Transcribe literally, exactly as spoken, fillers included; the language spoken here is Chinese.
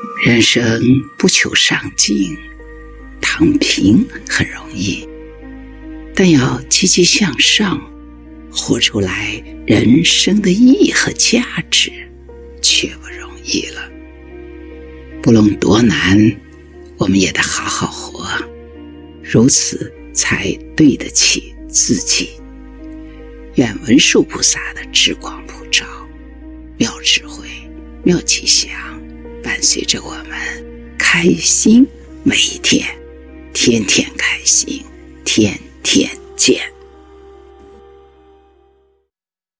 人生不求上进，躺平很容易，但要积极向上，活出来人生的意义和价值，却不容易了。不论多难，我们也得好好活，如此才对得起自己。愿文殊菩萨的智光普照，妙智慧、妙吉祥，伴随着我们开心每一天，天天开心，天天见。